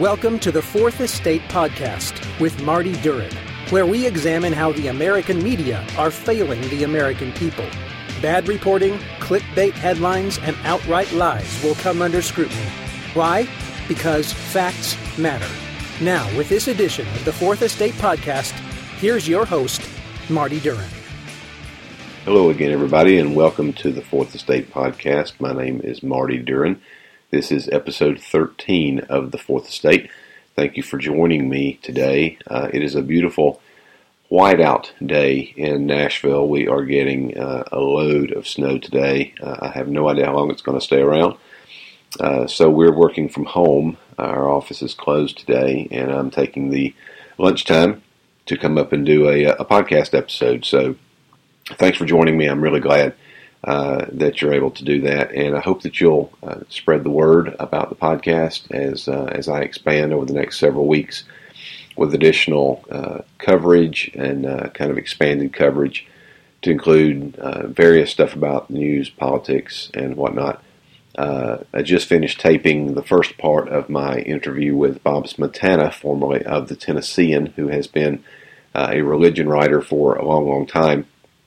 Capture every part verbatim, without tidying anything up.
Welcome to the Fourth Estate Podcast with Marty Duren, where we examine how the American media are failing the American people. Bad reporting, clickbait headlines, and outright lies will come under scrutiny. Why? Because facts matter. Now, with this edition of the Fourth Estate Podcast, here's your host, Marty Duren. Hello again, everybody, and welcome to the Fourth Estate Podcast. My name is Marty Duren. This is episode thirteen of the Fourth Estate. Thank you for joining me today. Uh, it is a beautiful whiteout day in Nashville. We are getting uh, a load of snow today. Uh, I have no idea how long it's going to stay around. Uh, so we're working from home. Our office is closed today, and I'm taking the lunchtime to come up and do a, a podcast episode. So thanks for joining me. I'm really glad uh, that you're able to do that, and I hope that you'll uh, spread the word about the podcast as uh, as I expand over the next several weeks with additional uh, coverage and uh, kind of expanded coverage to include uh, various stuff about news, politics, and whatnot. Uh, I just finished taping the first part of my interview with Bob Smietana, formerly of the Tennessean, who has been uh, a religion writer for a long, long time.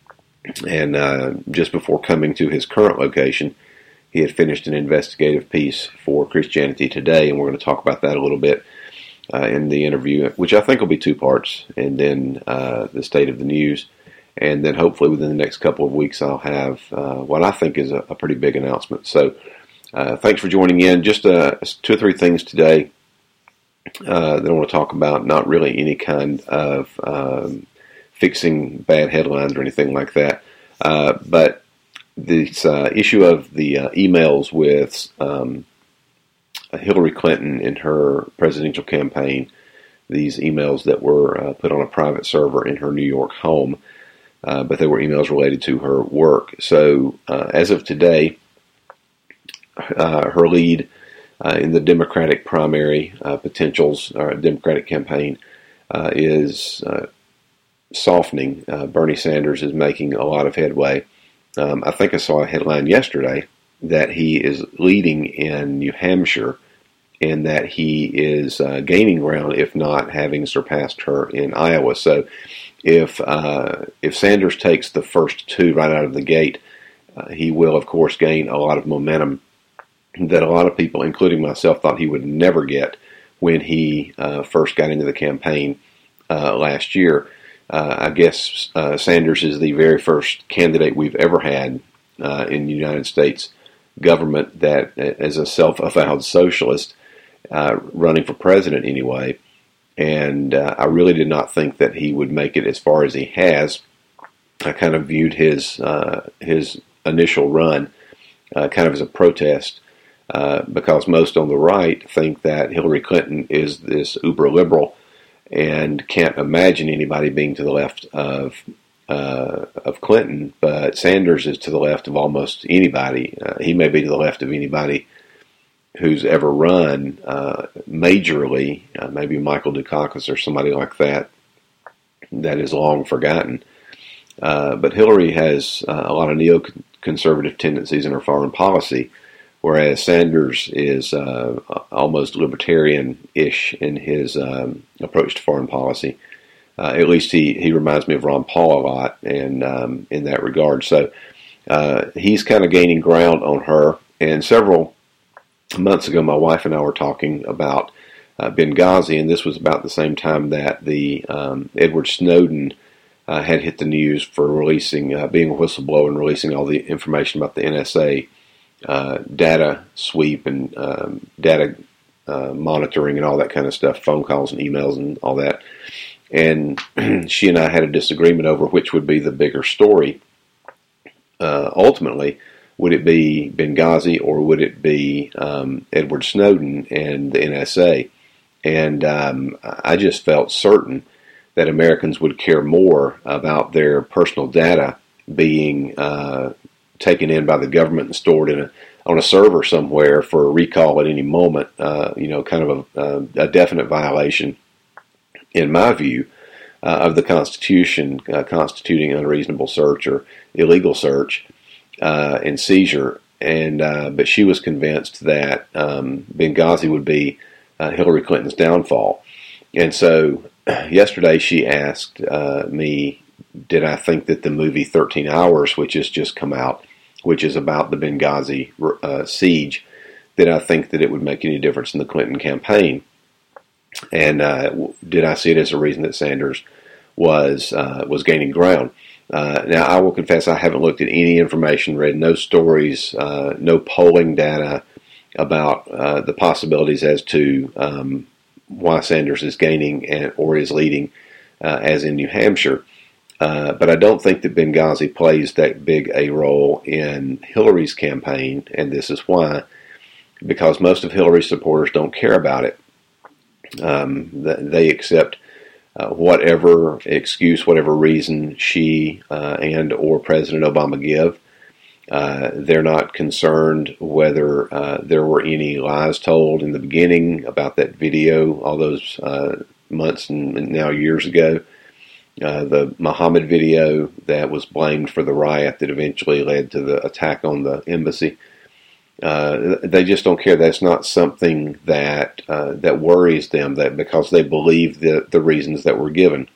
And uh, just before coming to his current location, he had finished an investigative piece for Christianity Today, and we're going to talk about that a little bit uh, in the interview, which I think will be two parts, and then uh, the state of the news. And then hopefully within the next couple of weeks, I'll have uh, what I think is a, a pretty big announcement. So uh, thanks for joining in. Just uh, two or three things today uh, that I want to talk about, not really any kind of um, fixing bad headlines or anything like that. Uh, but this uh, issue of the uh, emails with um, Hillary Clinton in her presidential campaign, these emails that were uh, put on a private server in her New York home, uh, but they were emails related to her work. So uh, as of today, uh, her lead uh, in the Democratic primary uh, potentials, or Democratic campaign, uh, is uh, softening. Uh, Bernie Sanders is making a lot of headway. Um, I think I saw a headline yesterday that he is leading in New Hampshire and that he is uh, gaining ground, if not having surpassed her in Iowa. So if uh, if Sanders takes the first two right out of the gate, uh, he will, of course, gain a lot of momentum that a lot of people, including myself, thought he would never get when he uh, first got into the campaign uh, last year. Uh, I guess uh, Sanders is the very first candidate we've ever had uh, in the United States government that, as a self-avowed socialist, uh, running for president anyway. And uh, I really did not think that he would make it as far as he has. I kind of viewed his uh, his initial run uh, kind of as a protest uh, because most on the right think that Hillary Clinton is this uber-liberal and can't imagine anybody being to the left of uh, of Clinton, but Sanders is to the left of almost anybody. Uh, he may be to the left of anybody who's ever run uh, majorly, uh, maybe Michael Dukakis or somebody like that, that is long forgotten. Uh, but Hillary has uh, a lot of neoconservative tendencies in her foreign policy, whereas Sanders is uh, almost libertarian-ish in his um, approach to foreign policy. Uh, at least he, he reminds me of Ron Paul a lot in, um, in that regard. So uh, he's kind of gaining ground on her. And several months ago, my wife and I were talking about uh, Benghazi, and this was about the same time that the um, Edward Snowden uh, had hit the news for releasing, uh, being a whistleblower and releasing all the information about the N S A Uh, data sweep and um, data uh, monitoring and all that kind of stuff, phone calls and emails and all that. And she and I had a disagreement over which would be the bigger story. Uh, ultimately, would it be Benghazi or would it be um, Edward Snowden and the N S A? And um, I just felt certain that Americans would care more about their personal data being uh, taken in by the government and stored in a, on a server somewhere for a recall at any moment, uh, you know, kind of a, a definite violation, in my view, uh, of the Constitution, uh, constituting unreasonable search or illegal search uh, and seizure. And uh, but she was convinced that um, Benghazi would be uh, Hillary Clinton's downfall. And so yesterday she asked uh, me, did I think that the movie thirteen hours, which has just come out, which is about the Benghazi uh, siege, did I think that it would make any difference in the Clinton campaign? And uh, did I see it as a reason that Sanders was uh, was gaining ground? Uh, now, I will confess I haven't looked at any information, read no stories, uh, no polling data about uh, the possibilities as to um, why Sanders is gaining and, or is leading, uh, as in New Hampshire. Uh, but I don't think that Benghazi plays that big a role in Hillary's campaign, and this is why. Because most of Hillary's supporters don't care about it. Um, they accept uh, whatever excuse, whatever reason she uh, and or President Obama give. Uh, they're not concerned whether uh, there were any lies told in the beginning about that video all those uh, months and now years ago. Uh, the Muhammad video that was blamed for the riot that eventually led to the attack on the embassy. Uh, they just don't care. That's not something that uh, that worries them. That because they believe the the reasons that were given.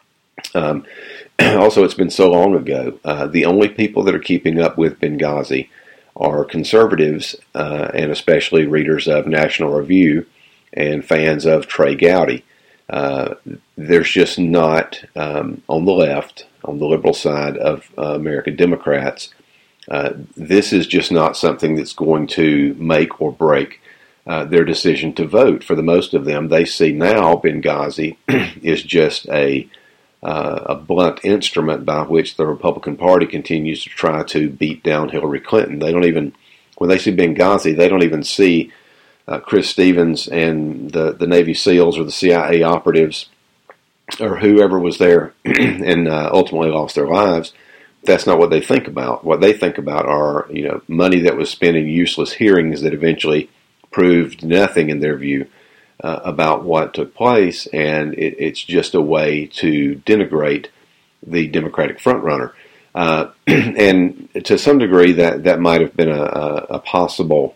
Um, also, it's been so long ago. Uh, the only people that are keeping up with Benghazi are conservatives, uh, and especially readers of National Review and fans of Trey Gowdy. Uh, there's just not um, on the left, on the liberal side of uh, American Democrats. Uh, this is just not something that's going to make or break uh, their decision to vote. For the most of them, they see now Benghazi is just a uh, a blunt instrument by which the Republican Party continues to try to beat down Hillary Clinton. They don't even, when they see Benghazi, they don't even see uh, Chris Stevens and the, the Navy SEALs or the C I A operatives or whoever was there and uh, ultimately lost their lives. That's not what they think about. What they think about are, you know, money that was spent in useless hearings that eventually proved nothing in their view uh, about what took place, and it, it's just a way to denigrate the Democratic frontrunner. Uh, and to some degree, that, that might have been a, a, a possible,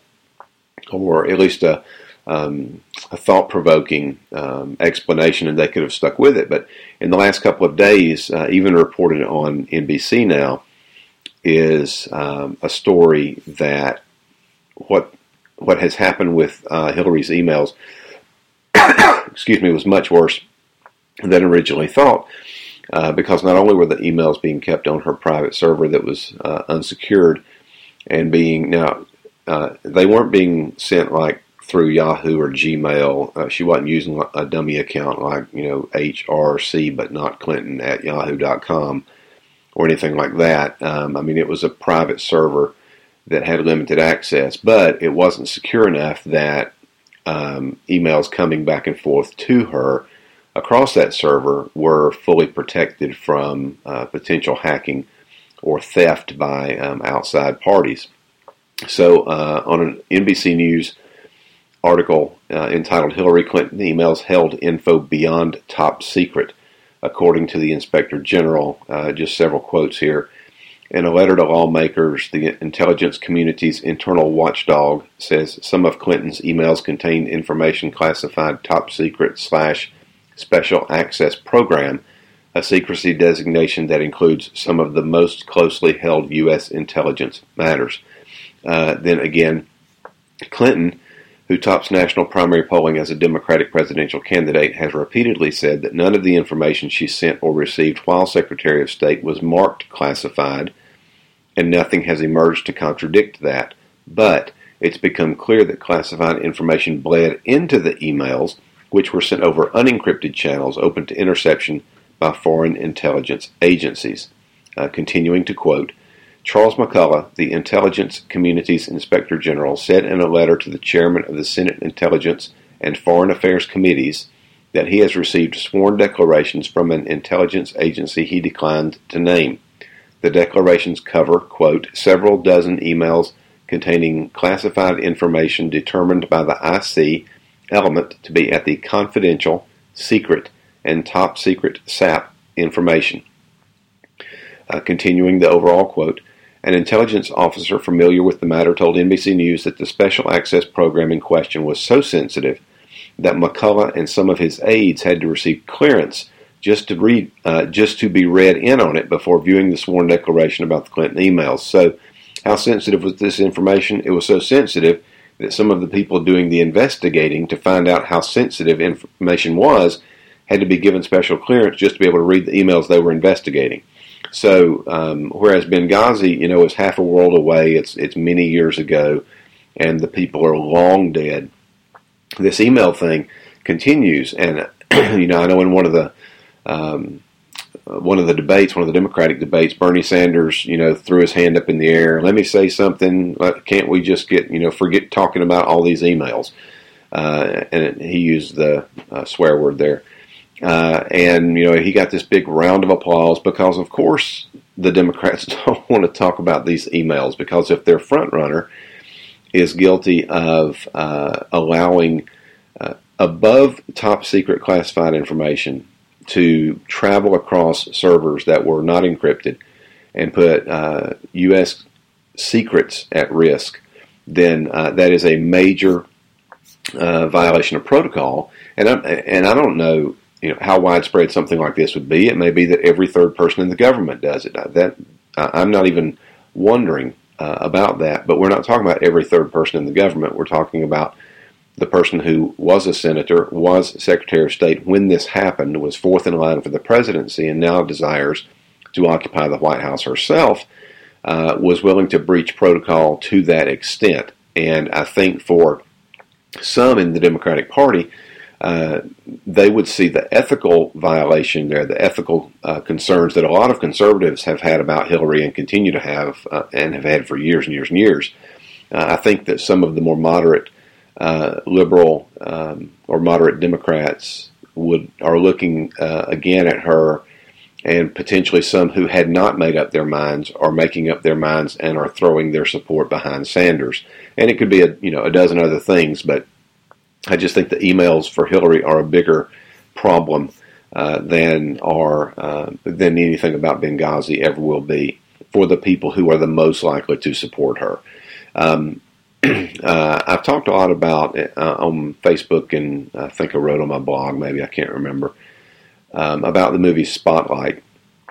or at least a, um, a thought-provoking um, explanation, and they could have stuck with it. But in the last couple of days, uh, even reported on N B C now, is um, a story that what what has happened with uh, Hillary's emails, excuse me, was much worse than originally thought, uh, because not only were the emails being kept on her private server that was uh, unsecured, and being now uh, they weren't being sent like through Yahoo or Gmail. Uh, she wasn't using a dummy account like, you know, H R C but not Clinton at yahoo dot com or anything like that. Um, I mean, it was a private server that had limited access, but it wasn't secure enough that um, emails coming back and forth to her across that server were fully protected from uh, potential hacking or theft by um, outside parties. So uh, on an N B C News article uh, entitled "Hillary Clinton Emails Held Info Beyond Top Secret," according to the Inspector General, uh, just several quotes here. In a letter to lawmakers, the intelligence community's internal watchdog says some of Clinton's emails contained information classified top secret slash special access program, a secrecy designation that includes some of the most closely held U S intelligence matters. Uh, then again, Clinton, who tops national primary polling as a Democratic presidential candidate, has repeatedly said that none of the information she sent or received while Secretary of State was marked classified, and nothing has emerged to contradict that. But it's become clear that classified information bled into the emails, which were sent over unencrypted channels open to interception by foreign intelligence agencies. Uh, continuing to quote, Charles McCullough, the intelligence community's Inspector General, said in a letter to the chairman of the Senate Intelligence and Foreign Affairs Committees that he has received sworn declarations from an intelligence agency he declined to name. The declarations cover, quote, several dozen emails containing classified information determined by the I C element to be at the confidential, secret, and top secret S A P information. Uh, continuing the overall quote, an intelligence officer familiar with the matter told N B C News that the special access program in question was so sensitive that McCullough and some of his aides had to receive clearance just to read, uh, just to be read in on it before viewing the sworn declaration about the Clinton emails. So, how sensitive was this information? It was so sensitive that some of the people doing the investigating to find out how sensitive information was had to be given special clearance just to be able to read the emails they were investigating. So, um, whereas Benghazi, you know, is half a world away, it's it's many years ago, and the people are long dead, this email thing continues. And, you know, I know in one of the um, one of the debates, one of the Democratic debates, Bernie Sanders, you know, threw his hand up in the air. Let me say something. Can't we just get, you know, forget talking about all these emails? Uh, and he used the uh, swear word there. Uh, and, you know, he got this big round of applause because, of course, the Democrats don't want to talk about these emails, because if their front runner is guilty of uh, allowing uh, above top secret classified information to travel across servers that were not encrypted and put uh, U S secrets at risk, then uh, that is a major uh, violation of protocol. And I, and I don't know, you know, how widespread something like this would be. It may be that every third person in the government does it. That I'm not even wondering uh, about that. But we're not talking about every third person in the government. We're talking about the person who was a senator, was Secretary of State when this happened, was fourth in line for the presidency, and now desires to occupy the White House herself, uh, was willing to breach protocol to that extent. And I think for some in the Democratic Party, uh, they would see the ethical violation there, the ethical uh, concerns that a lot of conservatives have had about Hillary and continue to have, uh, and have had for years and years and years. Uh, I think that some of the more moderate Uh, liberal um, or moderate Democrats would are looking uh, again at her, and potentially some who had not made up their minds are making up their minds and are throwing their support behind Sanders. And it could be a you know a dozen other things, but I just think the emails for Hillary are a bigger problem uh, than are uh, than anything about Benghazi ever will be for the people who are the most likely to support her. Um, Uh, I've talked a lot about it uh, on Facebook, and I think I wrote on my blog, maybe, I can't remember, um, about the movie Spotlight.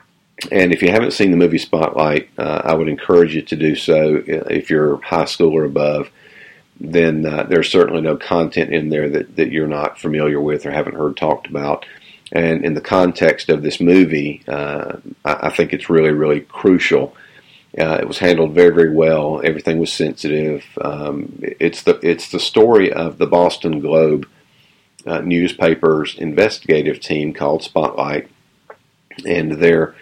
And if you haven't seen the movie Spotlight, uh, I would encourage you to do so. If you're high school or above, then uh, there's certainly no content in there that, that you're not familiar with or haven't heard talked about. And in the context of this movie, uh, I, I think it's really, really crucial. Uh, it was handled very, very well. Everything was sensitive. Um, it's the it's the story of the Boston Globe uh, newspaper's investigative team called Spotlight, and their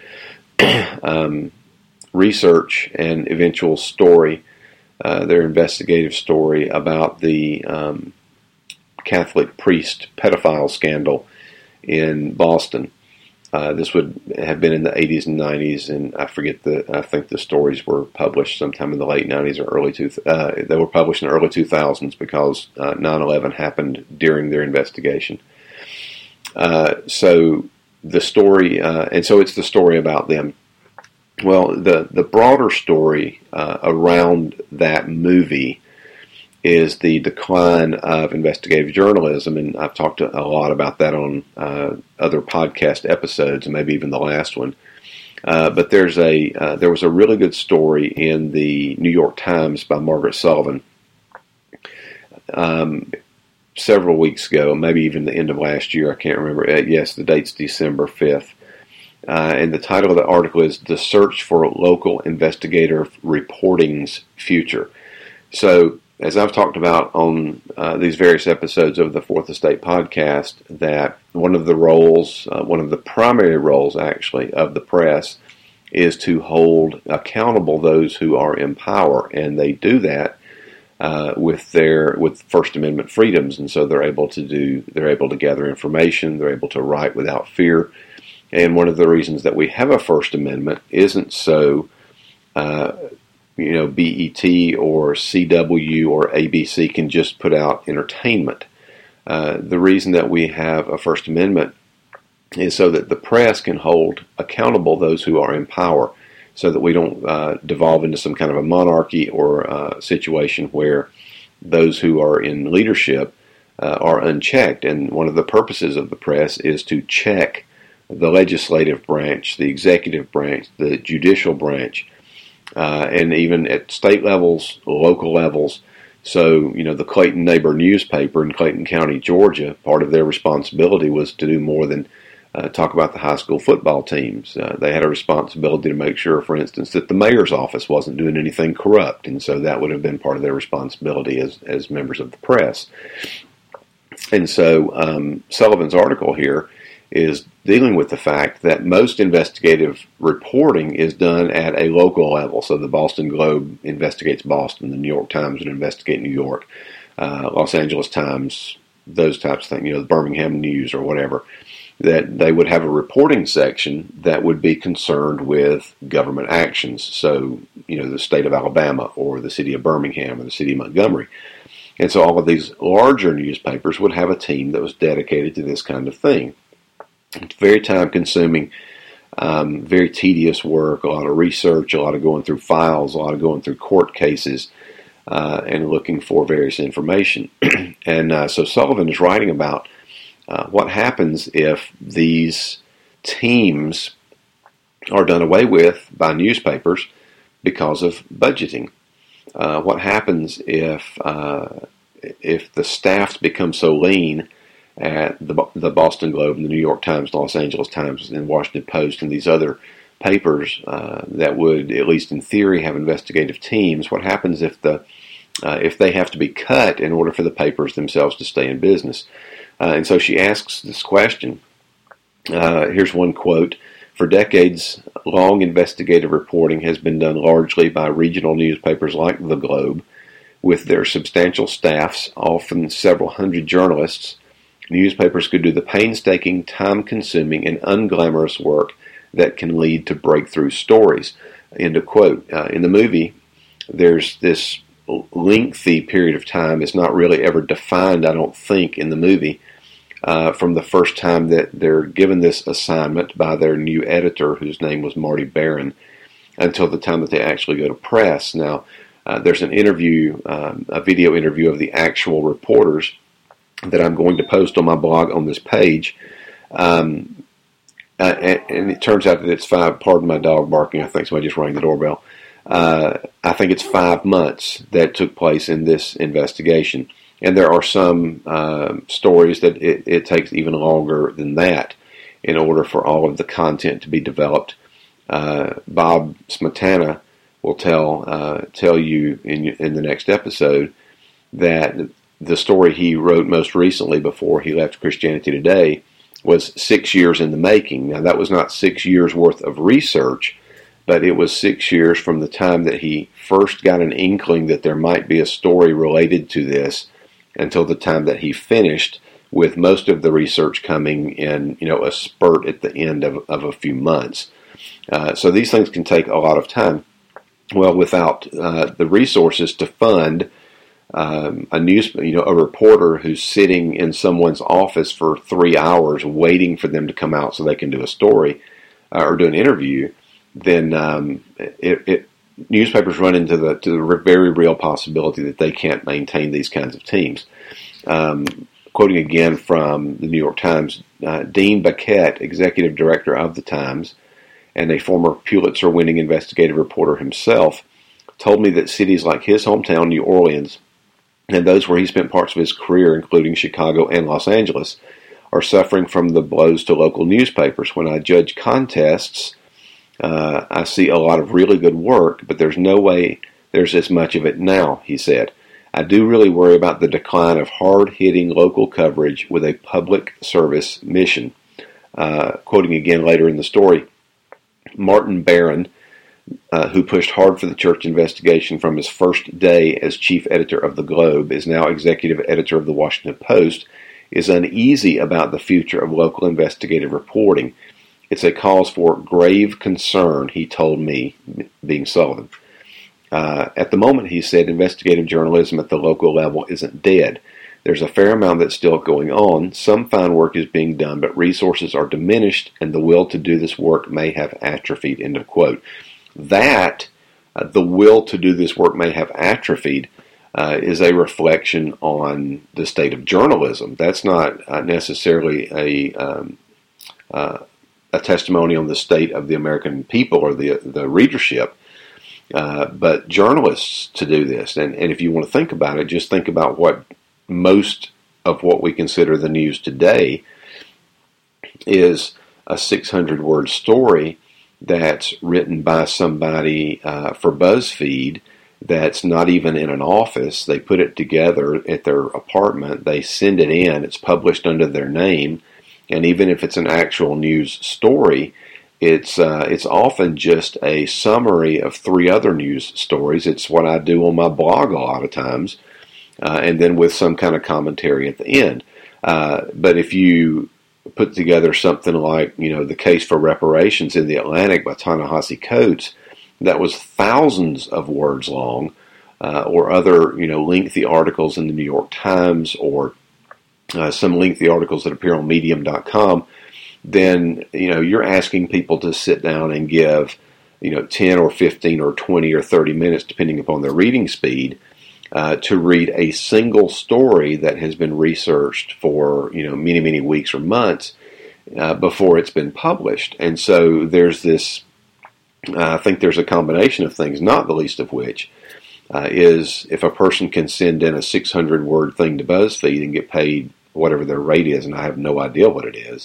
um, research and eventual story, uh, their investigative story about the um, Catholic priest pedophile scandal in Boston. Uh, this would have been in the eighties and nineties, and I forget the. I think the stories were published sometime in the late nineties or early two. Uh, they were published in the early two thousands because uh, nine eleven happened during their investigation. Uh, so the story, uh, and so it's the story about them. Well, the the broader story uh, around that movie is the decline of investigative journalism, and I've talked a lot about that on uh, other podcast episodes, and maybe even the last one. Uh, but there's a uh, there was a really good story in the New York Times by Margaret Sullivan um, several weeks ago, maybe even the end of last year. I can't remember. Uh, yes, the date's December fifth. Uh, and the title of the article is "The Search for Local Investigative Reporting's Future." So, as I've talked about on uh, these various episodes of the Fourth Estate podcast, that one of the roles, uh, one of the primary roles actually of the press is to hold accountable those who are in power, and they do that uh, with their with First Amendment freedoms, and so they're able to do they're able to gather information, they're able to write without fear, and one of the reasons that we have a First Amendment isn't so. Uh, You know, B E T or C W or A B C can just put out entertainment. Uh, the reason that we have a First Amendment is so that the press can hold accountable those who are in power, so that we don't uh, devolve into some kind of a monarchy or uh, situation where those who are in leadership uh, are unchecked. And one of the purposes of the press is to check the legislative branch, the executive branch, the judicial branch, uh, and even at state levels, local levels. So, you know, the Clayton Neighbor newspaper in Clayton County, Georgia, part of their responsibility was to do more than uh, talk about the high school football teams. Uh, they had a responsibility to make sure, for instance, that the mayor's office wasn't doing anything corrupt, and so that would have been part of their responsibility as, as members of the press. And so um, Sullivan's article here is dealing with the fact that most investigative reporting is done at a local level. So the Boston Globe investigates Boston, the New York Times would investigate New York, uh, Los Angeles Times, those types of things, you know, the Birmingham News or whatever, that they would have a reporting section that would be concerned with government actions. So, you know, the state of Alabama or the city of Birmingham or the city of Montgomery. And so all of these larger newspapers would have a team that was dedicated to this kind of thing. It's very time-consuming, um, very tedious work, a lot of research, a lot of going through files, a lot of going through court cases, uh, and looking for various information. and uh, so Sullivan is writing about uh, what happens if these teams are done away with by newspapers because of budgeting. Uh, what happens if uh, if the staffs become so lean at the, the Boston Globe and the New York Times, Los Angeles Times, and Washington Post, and these other papers uh, that would, at least in theory, have investigative teams? What happens if the uh, if they have to be cut in order for the papers themselves to stay in business? Uh, and so she asks this question. Uh, here's one quote. For decades, long investigative reporting has been done largely by regional newspapers like the Globe, with their substantial staffs, often several hundred journalists. Newspapers could do the painstaking, time-consuming, and unglamorous work that can lead to breakthrough stories. End of quote. Uh, in the movie, there's this lengthy period of time. It's not really ever defined, I don't think, in the movie, uh, from the first time that they're given this assignment by their new editor, whose name was Marty Barron, until the time that they actually go to press. Now, uh, there's an interview, um, a video interview of the actual reporters that I'm going to post on my blog on this page. Um, uh, and, and it turns out that it's five, pardon my dog barking, I think somebody just rang the doorbell. Uh, I think it's five months that took place in this investigation. And there are some uh, stories that it, it takes even longer than that in order for all of the content to be developed. Uh, Bob Smetana will tell uh, tell you in, in the next episode that the story he wrote most recently before he left Christianity Today was six years in the making. Now, that was not six years worth of research, but it was six years from the time that he first got an inkling that there might be a story related to this until the time that he finished, with most of the research coming in, you know, a spurt at the end of, of a few months. Uh, so these things can take a lot of time. Well, without uh, the resources to fund Um, a news, you know, a reporter who's sitting in someone's office for three hours waiting for them to come out so they can do a story uh, or do an interview, then um, it, it, newspapers run into the, to the very real possibility that they can't maintain these kinds of teams. Um, quoting again from the New York Times, uh, Dean Baquet, executive director of the Times, and a former Pulitzer-winning investigative reporter himself, told me that cities like his hometown, New Orleans, and those where he spent parts of his career, including Chicago and Los Angeles, are suffering from the blows to local newspapers. When I judge contests, uh, I see a lot of really good work, but there's no way there's as much of it now, he said. I do really worry about the decline of hard-hitting local coverage with a public service mission. Uh, quoting again later in the story, Martin Barron, Uh, who pushed hard for the church investigation from his first day as chief editor of the Globe, is now executive editor of the Washington Post, is uneasy about the future of local investigative reporting. It's a cause for grave concern, he told me, being Sullivan. Uh, at the moment, he said, investigative journalism at the local level isn't dead. There's a fair amount that's still going on. Some fine work is being done, but resources are diminished, and the will to do this work may have atrophied, end of quote. That, uh, the will to do this work may have atrophied, uh, is a reflection on the state of journalism. That's not uh, necessarily a um, uh, a testimony on the state of the American people or the the readership, uh, but journalists to do this. And, and if you want to think about it, just think about what most of what we consider the news today is a six hundred word story that's written by somebody uh, for BuzzFeed that's not even in an office. They put it together at their apartment. They send it in. It's published under their name. And even if it's an actual news story, it's uh, it's often just a summary of three other news stories. It's what I do on my blog a lot of times, uh, and then with some kind of commentary at the end. Uh, but if you put together something like, you know, The Case for Reparations in the Atlantic by Ta-Nehisi Coates, that was thousands of words long, uh, or other, you know, lengthy articles in the New York Times, or uh, some lengthy articles that appear on medium dot com, then, you know, you're asking people to sit down and give, you know, ten or fifteen or twenty or thirty minutes, depending upon their reading speed, uh, to read a single story that has been researched for, you know, many, many weeks or months uh, before it's been published. And so there's this, uh, I think there's a combination of things, not the least of which uh, is if a person can send in a six hundred word thing to BuzzFeed and get paid whatever their rate is, and I have no idea what it is,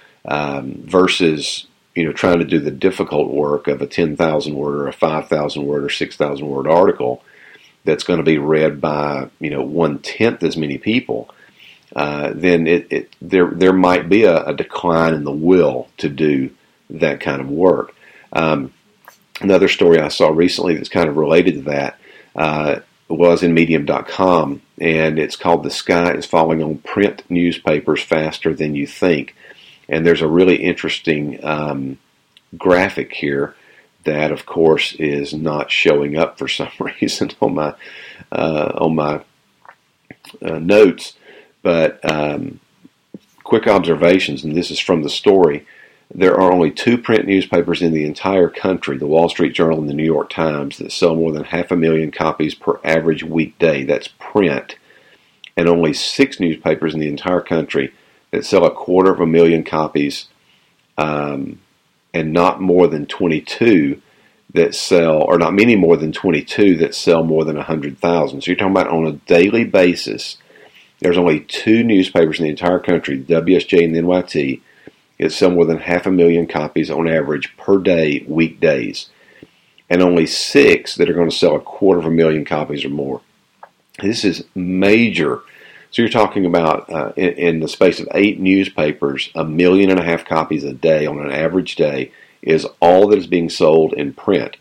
um, versus, you know, trying to do the difficult work of a ten thousand word or a five thousand word or six thousand word article that's going to be read by, you know, one-tenth as many people, uh, then it, it there there might be a, a decline in the will to do that kind of work. Um, another story I saw recently that's kind of related to that uh, was in medium dot com, and it's called "The Sky is Falling on Print Newspapers Faster Than You Think." And there's a really interesting um, graphic here that, of course, is not showing up for some reason on my uh, on my uh, notes. But um, quick observations, and this is from the story. There are only two print newspapers in the entire country, the Wall Street Journal and the New York Times, that sell more than half a million copies per average weekday. That's print. And only six newspapers in the entire country that sell a quarter of a million copies, um, and not more than twenty-two that sell, or not many more than twenty-two that sell more than one hundred thousand. So you're talking about on a daily basis, there's only two newspapers in the entire country, the W S J and the N Y T, that sell more than half a million copies on average per day, weekdays, and only six that are going to sell a quarter of a million copies or more. This is major. So you're talking about, uh, in, in the space of eight newspapers, a million and a half copies a day on an average day is all that is being sold in print.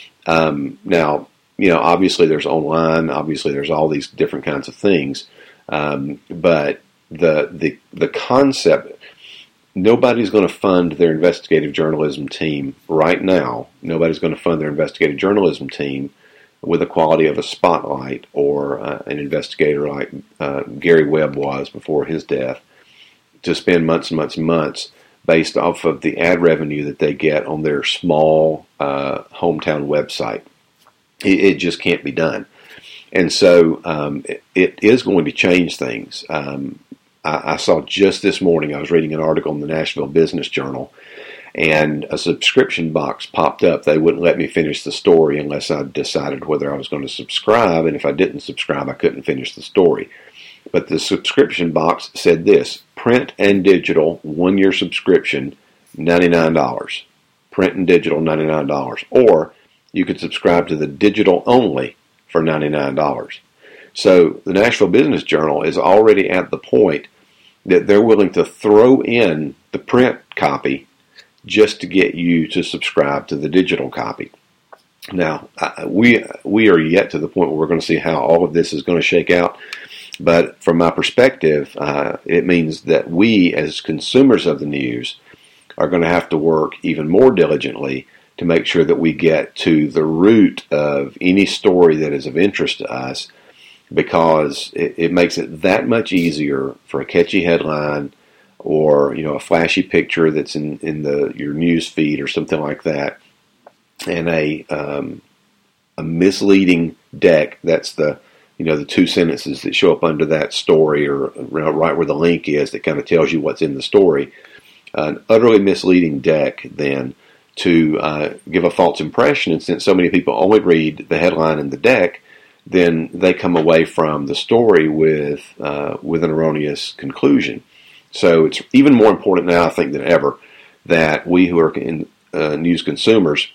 Um, now, you know, obviously there's online, obviously there's all these different kinds of things, um, but the the the concept, nobody's going to fund their investigative journalism team right now. Nobody's going to fund their investigative journalism team with the quality of a Spotlight or uh, an investigator like uh, Gary Webb was before his death, to spend months and months and months based off of the ad revenue that they get on their small uh, hometown website. It, it just can't be done. And so um, it, it is going to change things. Um, I, I saw just this morning, I was reading an article in the Nashville Business Journal, and a subscription box popped up. They wouldn't let me finish the story unless I decided whether I was going to subscribe, and if I didn't subscribe, I couldn't finish the story. But the subscription box said this: print and digital, one-year subscription, ninety-nine dollars. Print and digital, ninety-nine dollars. Or you could subscribe to the digital only for ninety-nine dollars. So the Nashville Business Journal is already at the point that they're willing to throw in the print copy just to get you to subscribe to the digital copy. Now, we we are yet to the point where we're going to see how all of this is going to shake out. But from my perspective, uh, it means that we, as consumers of the news, are going to have to work even more diligently to make sure that we get to the root of any story that is of interest to us, because it, it makes it that much easier for a catchy headline or, you know, a flashy picture that's in, in the your news feed or something like that, and a um, a misleading deck that's the, you know, the two sentences that show up under that story, or right where the link is that kind of tells you what's in the story. An utterly misleading deck, then, to uh, give a false impression. And since so many people only read the headline and the deck, then they come away from the story with uh, with an erroneous conclusion. So it's even more important now, I think, than ever, that we who are in, uh, news consumers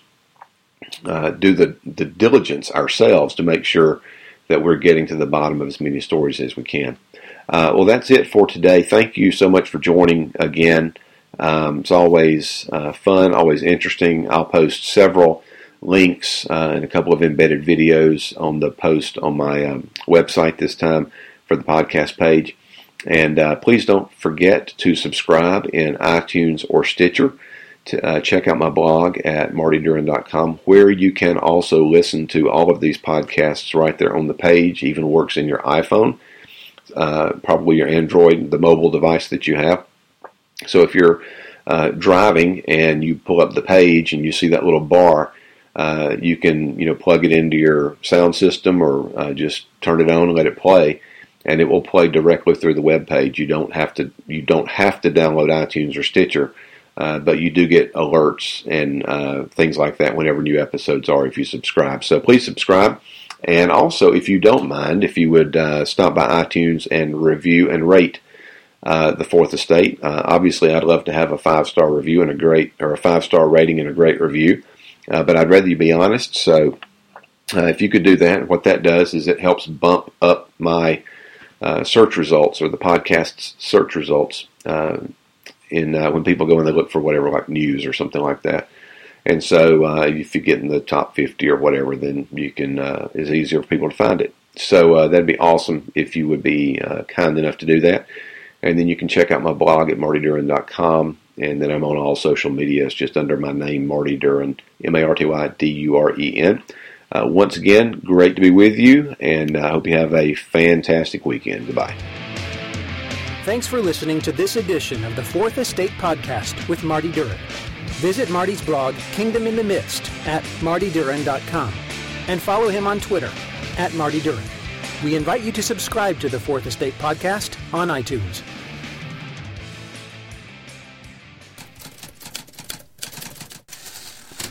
uh, do the, the diligence ourselves to make sure that we're getting to the bottom of as many stories as we can. Uh, well, that's it for today. Thank you so much for joining again. Um, it's always uh, fun, always interesting. I'll post several links uh, and a couple of embedded videos on the post on my um, website this time for the podcast page. And uh, please don't forget to subscribe in iTunes or Stitcher. To, uh, check out my blog at marty duran dot com, where you can also listen to all of these podcasts right there on the page. Even works in your iPhone, uh, probably your Android, the mobile device that you have. So if you're uh, driving and you pull up the page and you see that little bar, uh, you can you know plug it into your sound system, or uh, just turn it on and let it play, and it will play directly through the web page. You don't have to you don't have to download iTunes or Stitcher. Uh, but you do get alerts and uh, things like that whenever new episodes are if you subscribe. So please subscribe. And also, if you don't mind, if you would uh, stop by iTunes and review and rate uh, the Fourth Estate. Uh, obviously, I'd love to have a five-star review and a great, or a five-star rating and a great review. Uh, but I'd rather you be honest. So uh, if you could do that, what that does is it helps bump up my uh, search results, or the podcast's search results. Uh, In uh, when people go and they look for whatever, like news or something like that. And so uh, if you get in the top fifty or whatever, then you can uh, it's easier for people to find it. So uh, that'd be awesome if you would be uh, kind enough to do that. And then you can check out my blog at marty duran dot com. And then I'm on all social media. It's just under my name, Marty Duran, M A R T Y D U R E N. Uh, once again, great to be with you, and I hope you have a fantastic weekend. Goodbye. Thanks for listening to this edition of the Fourth Estate Podcast with Marty Duran. Visit Marty's blog, Kingdom in the Midst, at marty duran dot com, and follow him on Twitter, at Marty Duran. We invite you to subscribe to the Fourth Estate Podcast on iTunes.